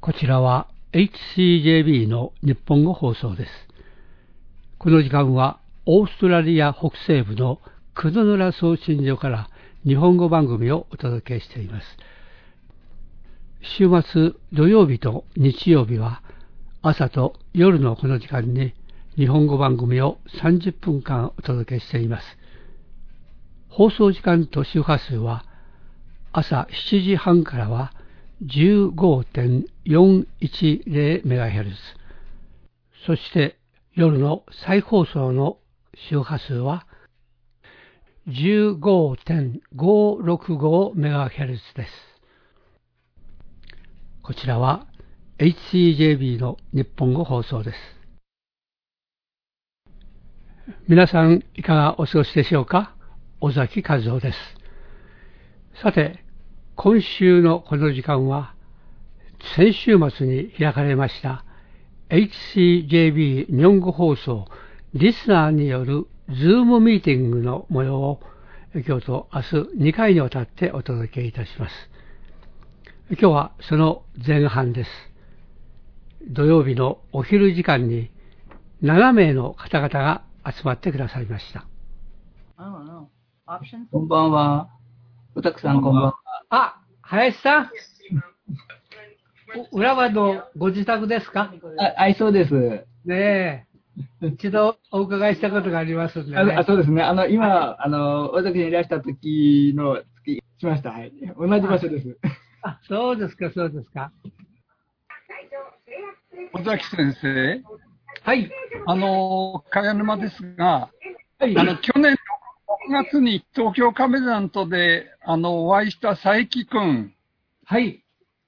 こちらは HCJB の日本語放送です。この時間はオーストラリア北西部のクドヌラ送信所から日本語番組をお届けしています。週末土曜日と日曜日は朝と夜のこの時間に日本語番組を30分間お届けしています。放送時間と周波数は朝7時半からは 15.410MHz、 そして夜の再放送の周波数は 15.565MHz です。こちらは HCJB の日本語放送です。皆さんいかがお過ごしでしょうか。尾崎和夫です。さて、今週のこの時間は先週末に開かれました HCJB 日本語放送リスナーによるズームミーティングの模様を今日と明日2回にわたってお届けいたします。今日はその前半です。土曜日のお昼時間に7名の方々が集まってくださいました。 こんばんは。うたくさんこんばんは。 あ、林さん。浦和のご自宅ですか？ はい、そうです。 ねえ。一度お伺いしたことがありますんでね。 そうですね。今、尾崎にいらした時の月しました。はい。同じ場所です。 あ、そうですか、そうですか。 尾崎先生。 はい。 茅沼ですが、 はい。 去年6月に東京カメラントで、お会いした佐伯くん。 はい。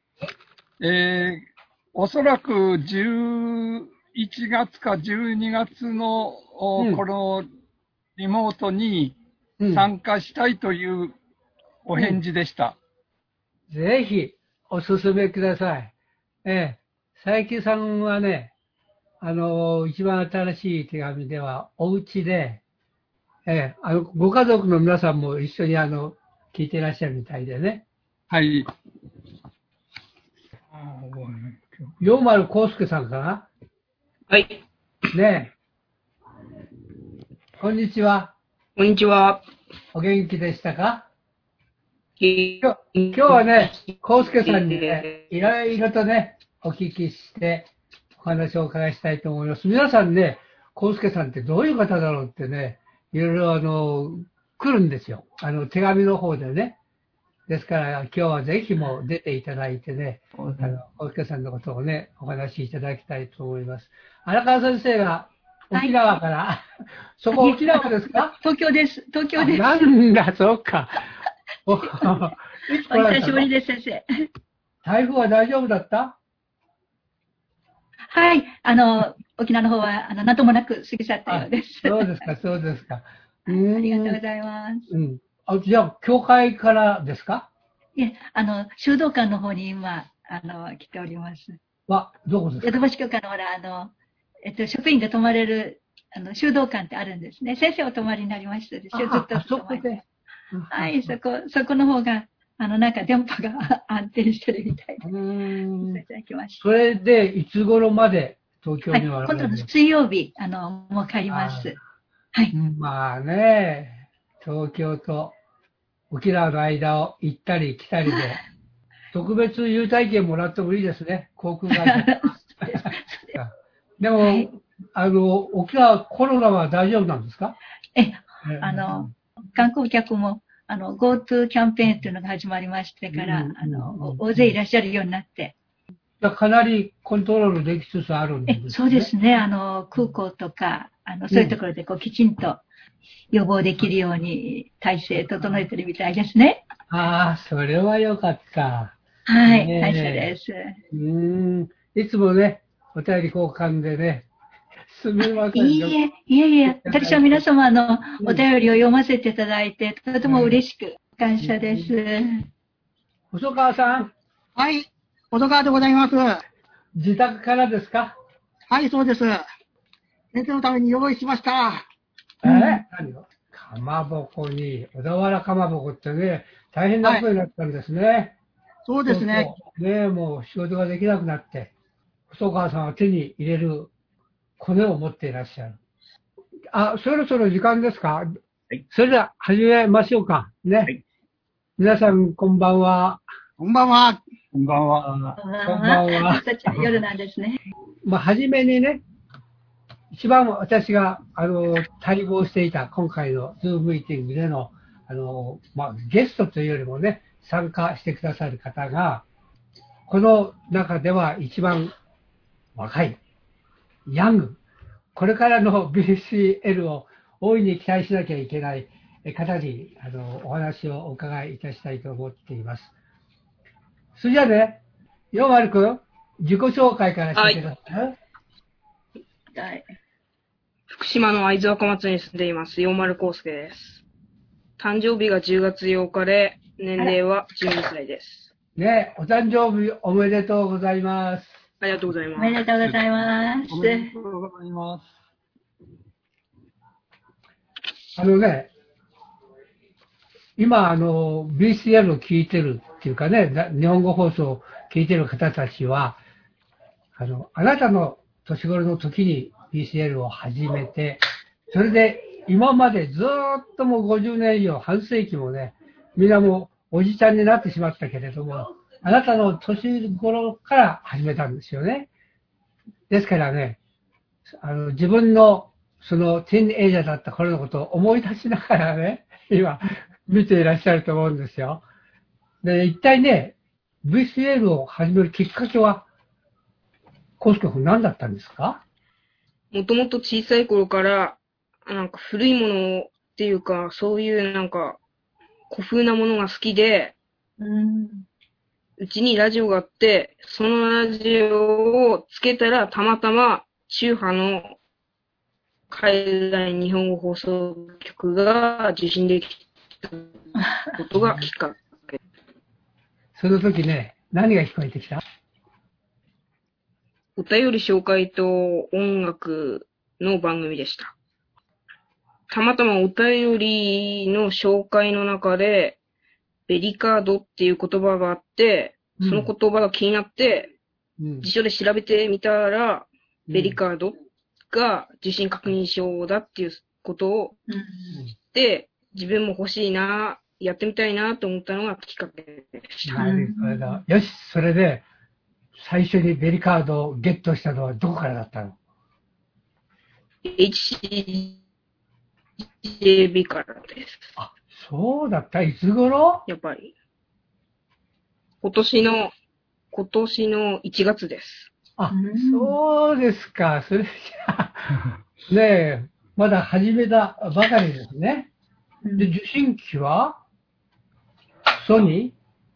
おそらく11月か12月の、このリモートに参加したいというお返事でした。 ぜひお勧めください。佐伯さんはね、一番新しい手紙ではお家で、ご家族の皆さんも一緒に聞いていらっしゃるみたいでね。 はい。 陽丸康介さんかな。 はい。 ねえ。こんにちは。 こんにちは。 お元気でしたか？今日はね、康介さんにね、いろいろとね、お聞きしてお話をお伺いしたいと思います。皆さんね、康介さんってどういう方だろうってね、いろいろ来るんですよ。手紙の方でね。ですから今日はぜひも出ていただいてね、康介さんのことをね、お話しいただきたいと思います。荒川先生が沖縄から、はい、そこ沖縄ですか？ 東京です。東京です。 なんだ、そうか。 お久しぶりです、先生。 台風は大丈夫だった？ はい、沖縄の方は、なんともなく過ぎ去ったようです。 そうですか、そうですか。 ありがとうございます。 じゃあ、教会からですか？ いえ、修道館の方に今、来ております。 どこですか？ ヨドバシ教会のほら、職員が泊まれる、修道館ってあるんですね。先生お泊まりになりましたでしょ？ずっと泊まりで。はい、そこの方が、なんか電波が安定してるみたいで。いただきました。 それで、いつ頃まで東京には？ はい、今度の水曜日、もう帰ります。はい。 まあね、東京と沖縄の間を行ったり来たりで、特別優待券もらってもいいですね、航空会社。でも、はい、沖縄コロナは大丈夫なんですか？ 観光客も、GoTo キャンペーンというのが始まりましてから、大勢いらっしゃるようになって。 かなりコントロールできつつあるんですね。 そうですね。空港とか、そういうところできちんと予防できるように体制整えてるみたいですね。 ああ、それはよかった。 はい、感謝です。 いつもね、お便り交換でね、すみません。 いえ、私は皆様お便りを読ませていただいて、とても嬉しく感謝です。 細川さん。 はい、細川でございます。 自宅からですか？ はい、そうです。先生のために用意しました。 何を？かまぼこに、小田原かまぼこってね、大変なことになったんですね。 そうですね。 そうね、もう仕事ができなくなって、細川さんは手に入れるコネを持っていらっしゃる。あ、そろそろ時間ですか？はい。それでは始めましょうか。ね。はい。皆さん、こんばんは。 こんばんは。 こんばんは。 こんばんは。 私たちは夜なんですね。 まあ、初めにね、一番私が、待望していた今回のズームミーティングでの、まあ、ゲストというよりもね、参加してくださる方が、この中では一番若い、ヤング、これからの BCL を大いに期待しなきゃいけない方に、お話をお伺いいたしたいと思っています。それじゃあね、ヨマル君、自己紹介からしてください。 はい。福島の会津若松に住んでいます、ヨマルコウスケです。誕生日が10月8日で、年齢は12歳です。 ね、お誕生日おめでとうございます。 ありがとうございます。 おめでとうございます。 おめでとうございます。 今、BCL を聞いてるっていうかね、日本語放送を聞いてる方たちは、あなたの年頃の時に BCL を始めて、それで今までずーっともう50年以上、半世紀もね、みんなもうおじちゃんになってしまったけれども、あなたの年頃から始めたんですよね。ですからね、自分のそのティーンエイジャーだった頃のことを思い出しながらね、今見ていらっしゃると思うんですよ。で、一体ね、VCL を始めるきっかけは、コウスケ君何だったんですか？ もともと小さい頃から、なんか古いものっていうか、そういうなんか古風なものが好きで、うちにラジオがあって、そのラジオをつけたらたまたま中波の海外日本語放送局が受信できたことがきっかけ。 その時ね、何が聞こえてきた？ お便り紹介と音楽の番組でした。たまたまお便りの紹介の中で、ベリカードっていう言葉があって、その言葉が気になって、辞書で調べてみたら、ベリカードが受信確認証だっていうことを知って、自分も欲しいな、やってみたいなと思ったのがきっかけでした。 よし、それで、最初にベリカードをゲットしたのはどこからだったの？ HCJB からです。 あ、そうだった。いつ頃？ やっぱり。今年の1月です。 あ、そうですか。それじゃあ、ねえ、まだ始めたばかりですね。で、受信機はソニ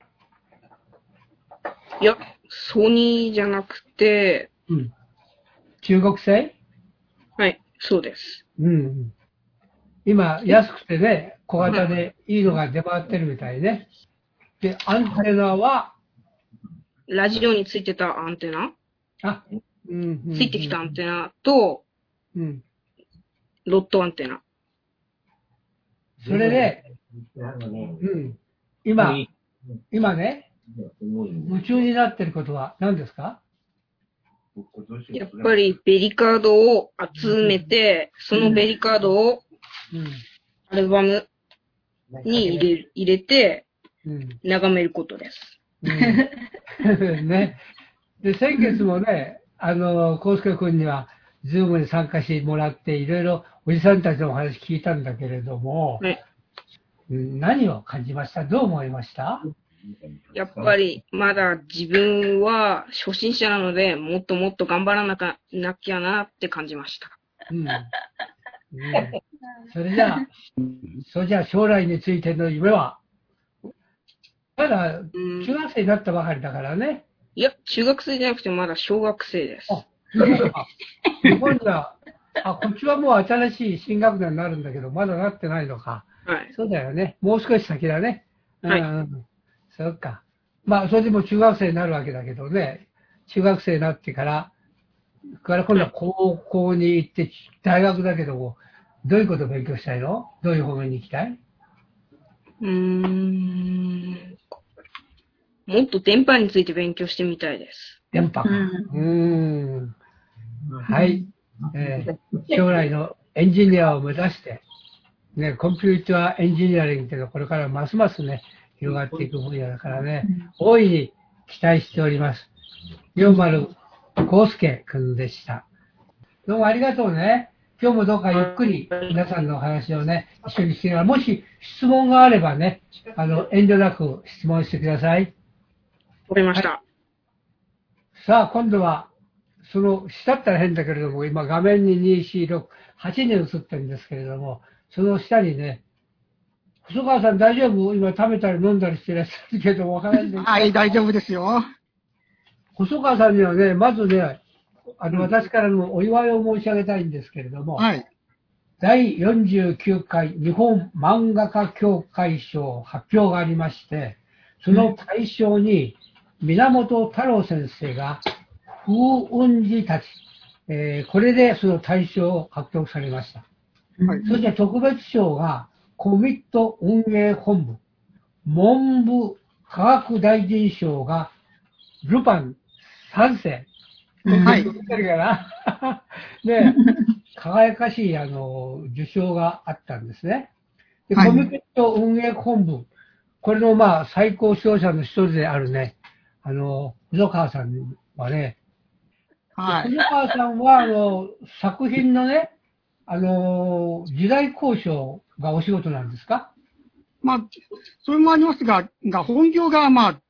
ー？いや、ソニーじゃなくて、 中国製？ はい、そうです。 今、安くてね、小型でいいのが出回ってるみたいね。で、アンテナはラジオについてたアンテナ？ついてきたアンテナと、ロットアンテナ。 それで、今ね、夢中になってることは何ですか？ やっぱりベリカードを集めて、そのベリカードをアルバムに入れて、眺めることです。 ね。で、先月もね、コウスケ君には、ズームに参加してもらって、いろいろおじさんたちのお話聞いたんだけれども、何を感じました？どう思いました？ やっぱり、まだ自分は初心者なので、もっともっと頑張らなきゃなって感じました。 それじゃあ将来についての夢は、まだ中学生になったばかりだからね。 いや、中学生じゃなくてまだ小学生です。 今度は、こっちはもう新しい新学年になるんだけど、まだなってないのか。 はい。 そうだよね。もう少し先だね。 はい。 そうか。まあ、それでも中学生になるわけだけどね。中学生になってから、今度は高校に行って、大学だけども、どういうことを勉強したいの？どういう方面に行きたい？ もっと電波について勉強してみたいです。 電波か。はい。将来のエンジニアを目指して、ね、コンピューターエンジニアリングっていうのはこれからますますね、広がっていく分野だからね、大いに期待しております。4丸康介くんでした。どうもありがとうね。今日もどうかゆっくり皆さんのお話をね、一緒にしてもし質問があればね、遠慮なく質問してください。 わかりました。 はい、さあ、今度は、その下ったら変だけれども、今画面に2、4、6、8人映ってるんですけれども、その下にね、細川さん大丈夫？今食べたり飲んだりしてらっしゃるけども、わからないんですか？ はい、大丈夫ですよ。 細川さんにはね、まずね、私からのお祝いを申し上げたいんですけれども、 はい。 第49回日本漫画家協会賞発表がありまして、その大賞に源太郎先生が風雲児たち、これでその大賞を獲得されました。はい、そして特別賞がコミット運営本部、文部科学大臣賞がルパン3世。はい。で、輝かしい、受賞があったんですね。で、コミット運営本部、これの、最高賞者の一人であるね、溝川さんはね、はい。溝川さんは、作品のね、時代交渉がお仕事なんですか？ それもありますが、本業が、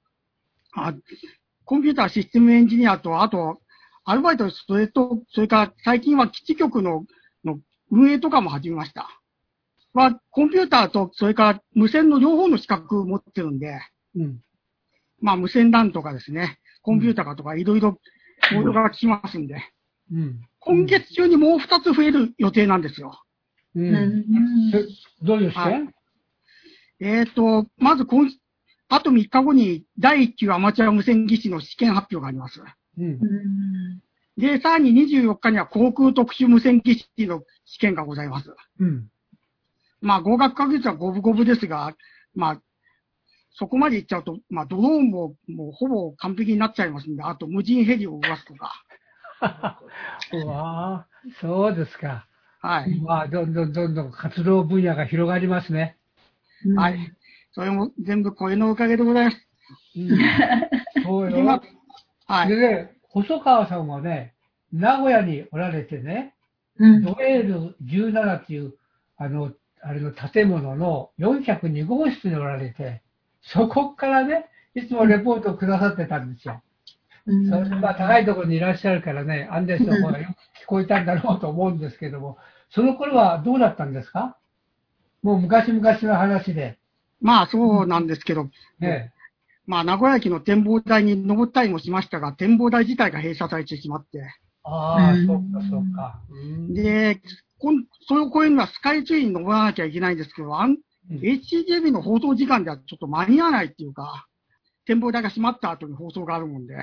コンピューターシステムエンジニアと、あと、アルバイト、それから最近は基地局の運営とかも始めました。コンピューターと、それから無線の両方の資格を持ってるんで、無線 LAN とかですね、コンピューターとかいろいろモードが効きますんで、今月中にもう2つ増える予定なんですよ。 どういう試験？ まずあと3日後に第1級アマチュア無線技師の試験発表があります。で、さらに24日には航空特殊無線技師の試験がございます。合格確率は五分五分ですが、そこまでいっちゃうと、ドローンももうほぼ完璧になっちゃいますんで、あと無人ヘリを動かすとか。 うわぁ、そうですか。 はい。 どんどん活動分野が広がりますね。 はい。それも全部これのおかげでございます。 そうよ。はい。でね、細川さんはね、名古屋におられてね、ドエール17っていう、あれの建物の402号室におられて、そこからね、いつもレポートをくださってたんですよ。それで高いところにいらっしゃるからね、アンデスの声がよく聞こえたんだろうと思うんですけども、その頃はどうだったんですか？もう昔々の話で。 そうなんですけど、名古屋駅の展望台に登ったりもしましたが、展望台自体が閉鎖されてしまって。 そうか。 で、こういうのはスカイツリーに登らなきゃいけないんですけど、HCJB の放送時間ではちょっと間に合わないっていうか、展望台が閉まった後に放送があるもんで。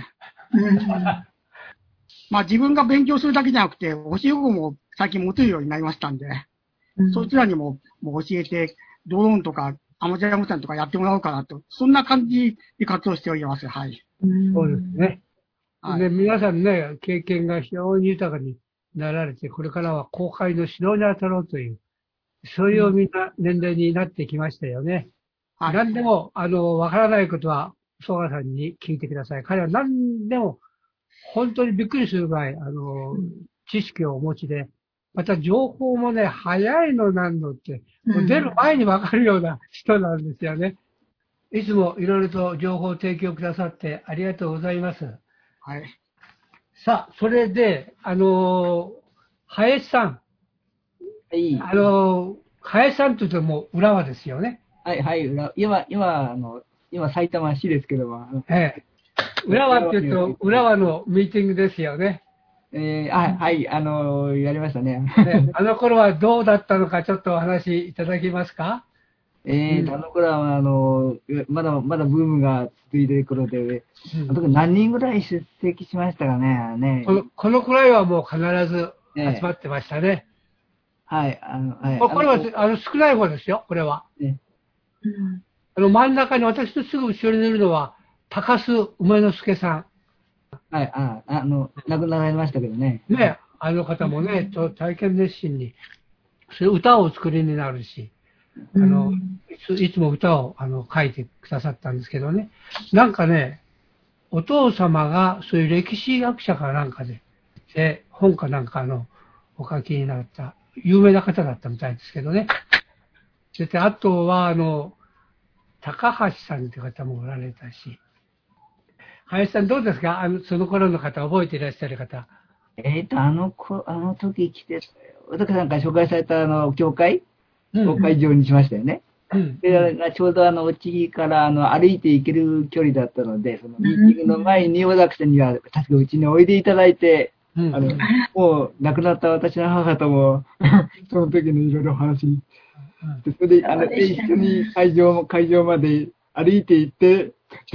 自分が勉強するだけじゃなくて、教え子も最近持てるようになりましたんで、そちらにも教えて、ドローンとかアマチュア無線とかやってもらおうかなと、そんな感じで活動しております。はい。 そうですね。で、皆さんね、経験が非常に豊かになられて、これからは公開の指導に当たろうという、そういうみんな年齢になってきましたよね。何でも、わからないことは、曽我さんに聞いてください。彼は何でも、本当にびっくりするぐらい、知識をお持ちで、また情報もね、早いのなんのって、もう出る前にわかるような人なんですよね。いつもいろいろと情報を提供くださってありがとうございます。 はい。 さあ、それで、林さん。 はい。 林さんと言うともう浦和ですよね。 はい、今埼玉市ですけども。 浦和って言うと、浦和のミーティングですよね。 はい、やりましたね。 あの頃はどうだったのか、ちょっとお話しいただけますか？ あの頃は、まだブームが続いている頃で、何人ぐらい出席しましたかね。 このくらいはもう必ず集まってましたね。 はい、 これは、少ない方ですよ、これは。真ん中に、私のすぐ後ろにいるのは、 高須梅之助さん。 はい、亡くなられましたけどね。 ね、あの方もね、体験熱心に、そういう歌をお作りになるし、いつも歌を書いてくださったんですけどね。なんかね、お父様がそういう歴史学者かなんかで、本かなんかお書きになった有名な方だったみたいですけどね。で、あとは高橋さんって方もおられたし。林さんどうですか？その頃の方、覚えていらっしゃる方。 あの時来て、私なんか紹介された教会を会場にしましたよね。で、ちょうどお地域から歩いて行ける距離だったので、そのミーティングの前に小崎さんには確かうちにおいでいただいて、もう亡くなった私の母とも、その時のいろいろ話に、それで、一緒に会場まで歩いて行って、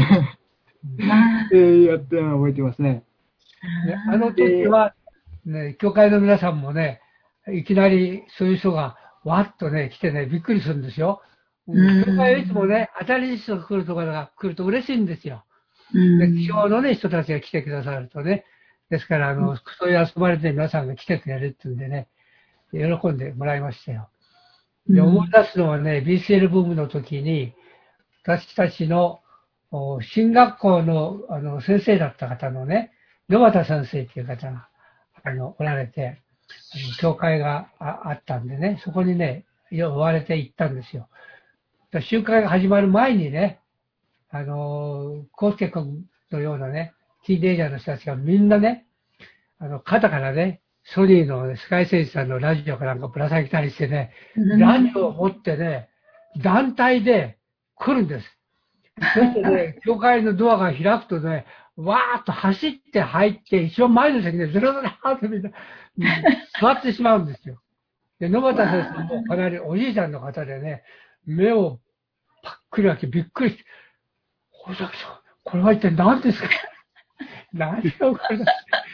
やってのを覚えてますね。 あの時は、ね、教会の皆さんもね、いきなりそういう人がわっとね、来てね、びっくりするんですよ。教会はいつもね、新しい人が来るとかが来ると嬉しいんですよ。で、地方のね、人たちが来てくださるとね。ですから、そういう集まれて皆さんが来てくれるっていうんでね、喜んでもらいましたよ。で、思い出すのはね、BCL ブームの時に、私たちの進学校の先生だった方のね、野端先生っていう方が、おられて、教会があったんでね、そこにね、呼ばれて行ったんですよ。集会が始まる前にね、コウスケ君のようなね、ティーンエイジャーの人たちがみんなね、肩からね、ソニーの、ね、スカイセンサーのラジオかなんかぶら下げたりしてね、ラジオを持ってね、団体で来るんです。そしてね、教会のドアが開くとね、わーっと走って入って、一番前の席でずるずるーっとみんな、座ってしまうんですよ。で、野端先生もかなりおじいちゃんの方でね、目をパックリ開けびっくりして、小崎さん、これは一体何ですか？何をこれだ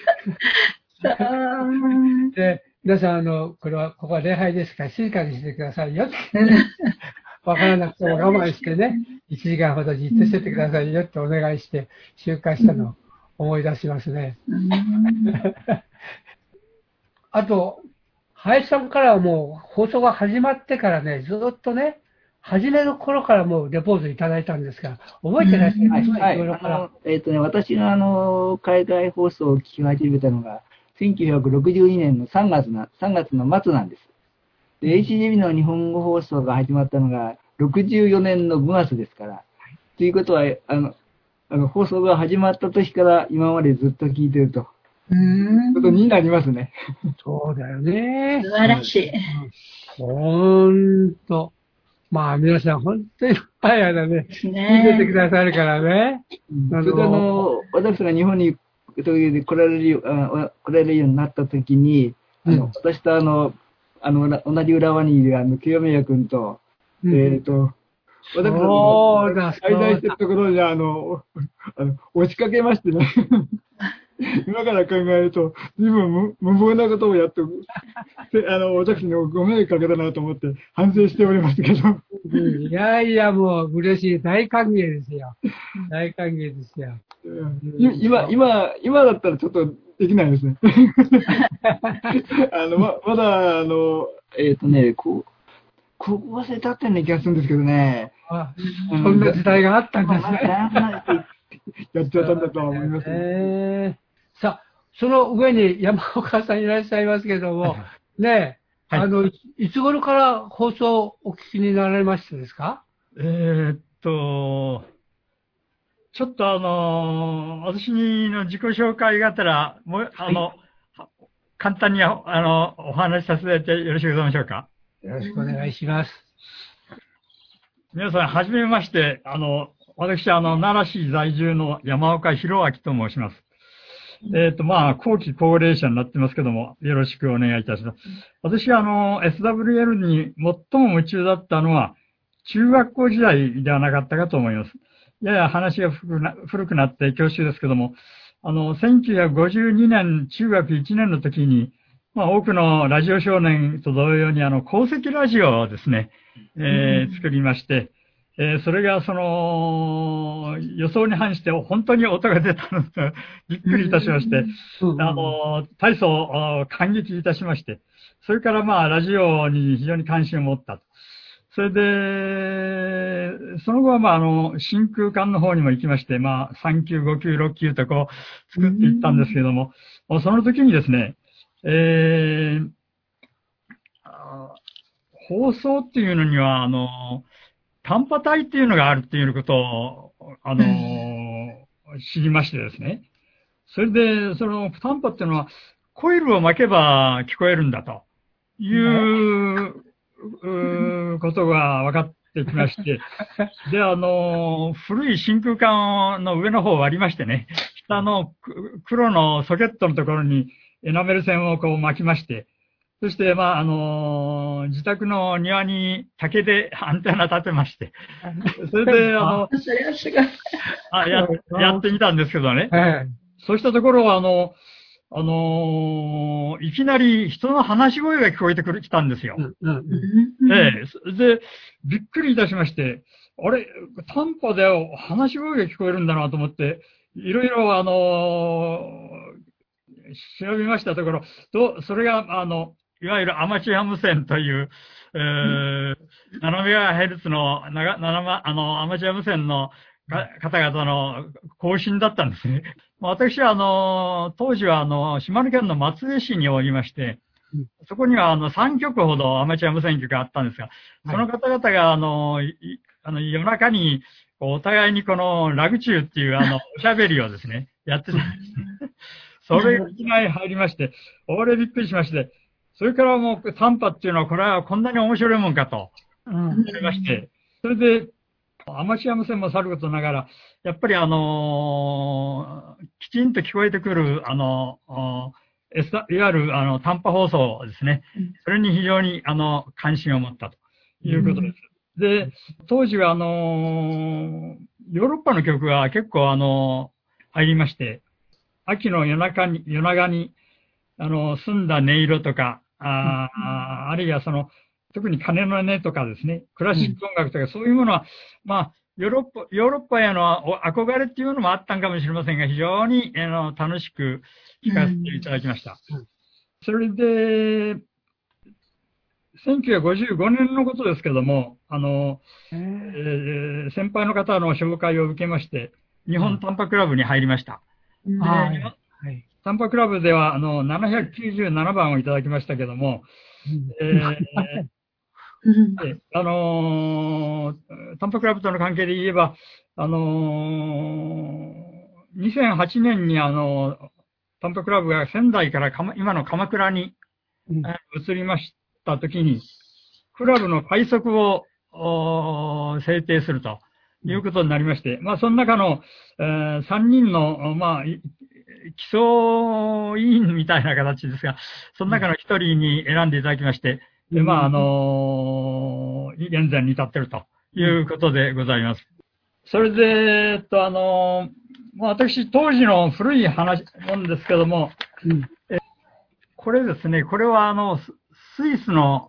で、皆さん、ここは礼拝ですから静かにしてくださいよって。わからなくても我慢してね、1時間ほどじっとしててくださいよってお願いして集会したのを思い出しますね。あと、林さんからはもう放送が始まってからね、ずっとね、初めの頃からもうレポートいただいたんですが、覚えてらっしゃいますか？ はい。私が海外放送を聞き始めたのが、1962年の3月の末なんです。で、HGB の日本語放送が始まったのが、64年の5月ですから。ということは、放送が始まった時から今までずっと聞いてると。ことになりますね。 そうだよね。 素晴らしい。 ほんと。まあ、皆さん、本当に早い間ね、聞いててくださるからね。 それで私が日本に来られるようになったときに、私と同じ浦和にいる清宮君と、私が滞在してるところに押しかけましてね。今から考えると、随分無謀なことをやって、私にご迷惑かけたなと思って反省しておりますけど。 いやいや、もう嬉しい。大歓迎ですよ。大歓迎ですよ。 今だったらちょっとできないですね。まだ、高校生経ってんね気がするんですけどね。 そんな時代があったんですね。 やっちゃったんだとは思いますね。 さあ、その上に山岡さんいらっしゃいますけども、ねえ、いつ頃から放送をお聞きになられましたですか？ ちょっと私の自己紹介がてら、簡単にお話しさせていただいてよろしくございましょうか。 よろしくお願いします。 皆さん、はじめまして、私、奈良市在住の山岡博明と申します。後期高齢者になってますけども、よろしくお願いいたします。私、SWL に最も夢中だったのは、中学校時代ではなかったかと思います。やや話が古くなって恐縮ですけども、1952年中学1年の時に、多くのラジオ少年と同様に、鉱石ラジオをですね、作りまして、 それが予想に反して本当に音が出たので、びっくりいたしまして、大層感激いたしまして、それからラジオに非常に関心を持ったと。それで、その後は真空管の方にも行きまして、3級、5級、6級とこう作っていったんですけども、その時にですね、放送っていうのには、短波帯っていうのがあるっていうことを、知りましてですね。それで、短波っていうのは、コイルを巻けば聞こえるんだということが分かってきまして、で、古い真空管の上の方を割りましてね、下の黒のソケットのところにエナメル線をこう巻きまして、そして、自宅の庭に竹でアンテナ立てまして、それで、やってみたんですけどね。そうしたところ、いきなり人の話し声が聞こえてきたんですよ。で、びっくりいたしまして、あれ、短波で話し声が聞こえるんだなと思って、いろいろ、調べましたところ、それが、いわゆるアマチュア無線という、7MHz の、アマチュア無線の方々の更新だったんですね。私は、当時は、島根県の松江市におりまして、そこには、3局ほどアマチュア無線局があったんですが、その方々が、夜中に、お互いにこのラグチューっていう、おしゃべりをですね、やってたんですね。それがいきなり入りまして、俺びっくりしまして、それからもう短波っていうのはこれはこんなに面白いもんかと思いまして、それでアマチュア無線もさることながら、やっぱりきちんと聞こえてくる、いわゆる短波放送ですね。それに非常に関心を持ったということです。で、当時はヨーロッパの曲が結構入りまして、秋の夜中に澄んだ音色とか、あるいは特に鐘の音とかですね、クラシック音楽とかそういうものは、ヨーロッパへの憧れっていうのもあったんかもしれませんが、非常に楽しく聞かせていただきました。それで、1955年のことですけども、先輩の方の紹介を受けまして、日本短波クラブに入りました。短波クラブでは、797番をいただきましたけども、短波クラブとの関係で言えば、2008年に短波クラブが仙台から今の鎌倉に移りましたときに、クラブの会則を制定するということになりまして、その中の、3人の、基礎委員みたいな形ですが、その中の1人に選んでいただきまして、で、現在に至っているということでございます。それで、私、当時の古い話なんですけども、これですね、これはスイスの、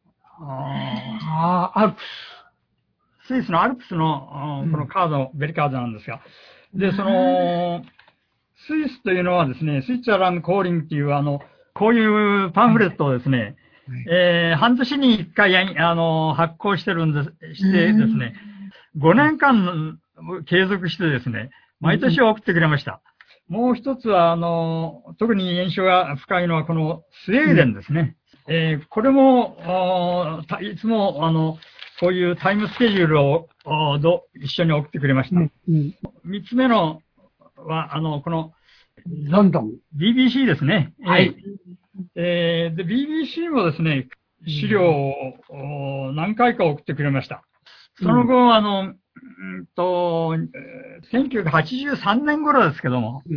アルプスイスのアルプスの、このカード、ベリカードなんですが、で、スイスというのはですね、スイッチャーランドコーリングっていう、こういうパンフレットをですね、半年に1回、発行してですね、5年間継続してですね、毎年送ってくれました。もう一つは、特に印象が深いのは、このスウェーデンですね。これも、いつも、こういうタイムスケジュールを一緒に送ってくれました。三つ目のは、この、 ロンドン。 BBC ですね。はい。で、BBC もですね、資料を何回か送ってくれました。その後、1983年頃ですけども、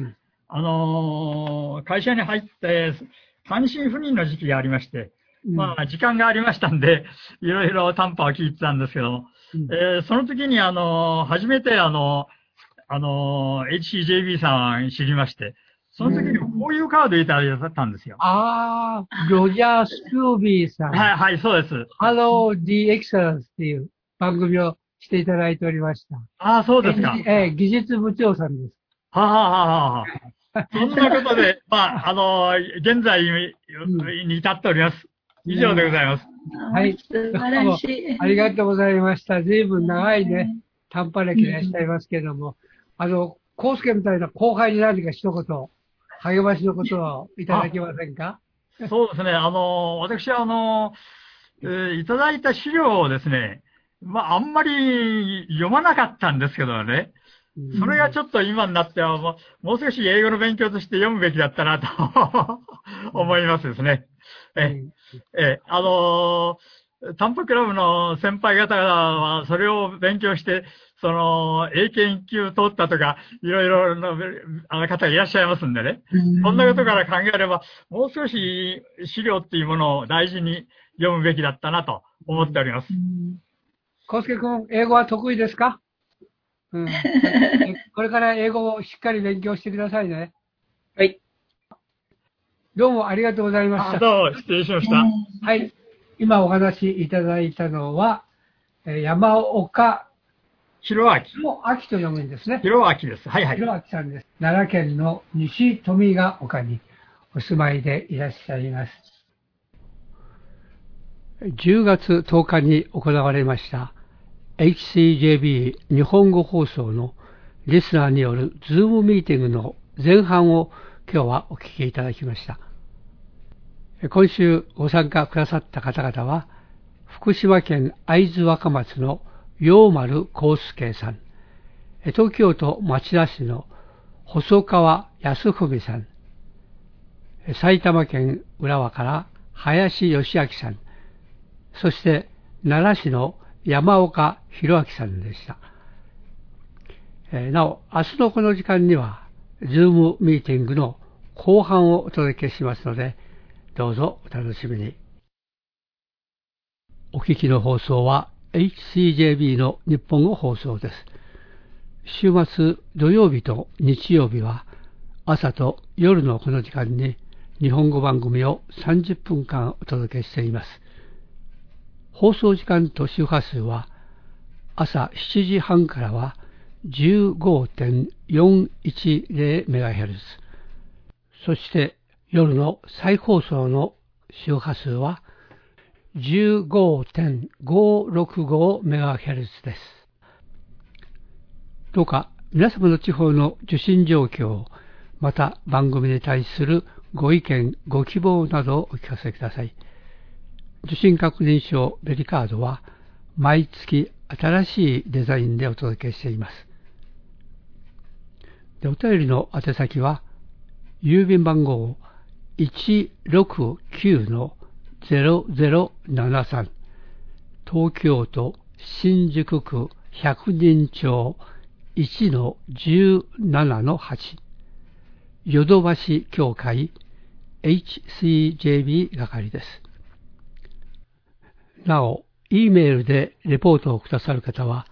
会社に入って、単身赴任の時期がありまして、時間がありましたんで、いろいろ短波を聞いてたんですけども、その時に初めてHCJB さん知りまして、その時にこういうカードいただいたんですよ。 ロジャー・スキュービーさん。 はい、そうです。 Hello, the Excellence っていう番組をしていただいておりました。 ああ、そうですか。 技術部長さんです。 はははは。そんなことで、現在に至っております。以上でございます。 はい。 素晴らしい。 ありがとうございました。随分長いね、短波歴でいらっしゃいますけれども、康介みたいな後輩に何か一言、励ましのことをいただけませんか？ そうですね。私いただいた資料をですね、あんまり読まなかったんですけどね。それがちょっと今になっては、もう少し英語の勉強として読むべきだったなと思いますですね。短波クラブの先輩方はそれを勉強して、英検1級取ったとか、いろいろな方いらっしゃいますんでね。そんなことから考えれば、もう少し資料っていうものを大事に読むべきだったなと思っております。 康介君、英語は得意ですか？これから英語をしっかり勉強してくださいね。 はい。 どうもありがとうございました。 どうも失礼しました。 はい。今お話しいただいたのは、山岡弘明。 弘明と読むんですね。 弘明です。はいはい。 弘明さんです。奈良県の西富ヶ丘にお住まいでいらっしゃいます。10月10日に行われました HCJB 日本語放送のリスナーによるズームミーティングの前半を今日はお聞きいただきました。今週ご参加くださった方々は、福島県会津若松の陽丸康介さん、東京都町田市の細川康文さん、埼玉県浦和から林義明さん、そして奈良市の山岡弘明さんでした。なお、明日のこの時間には、ズームミーティングの後半をお届けしますので、どうぞお楽しみに。お聞きの放送は HCJB の日本語放送です。週末土曜日と日曜日は朝と夜のこの時間に日本語番組を30分間お届けしています。放送時間と周波数は朝7時半からは 15.410MHz、 そして夜の再放送の周波数は 15.565MHz です。どうか皆様の地方の受信状況、また番組に対するご意見、ご希望などをお聞かせください。受信確認証ベリカードは毎月新しいデザインでお届けしています。で、お便りの宛先は郵便番号 169-0073 東京都新宿区百人町 1-17-8 ヨドバシ協会 HCJB 係です。なお、Eメールでレポートをくださる方は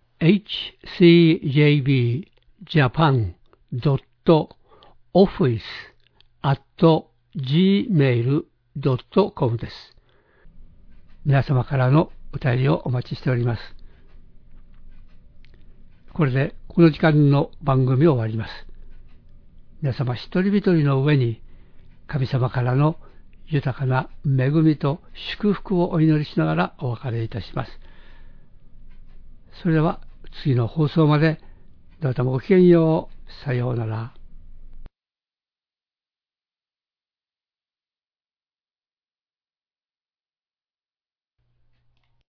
hcjbjapan.office@gmail.com です。皆様からのお便りをお待ちしております。これでこの時間の番組を終わります。皆様一人一人の上に神様からの豊かな恵みと祝福をお祈りしながらお別れいたします。それでは次の放送までどうともごきげんよう。さようなら。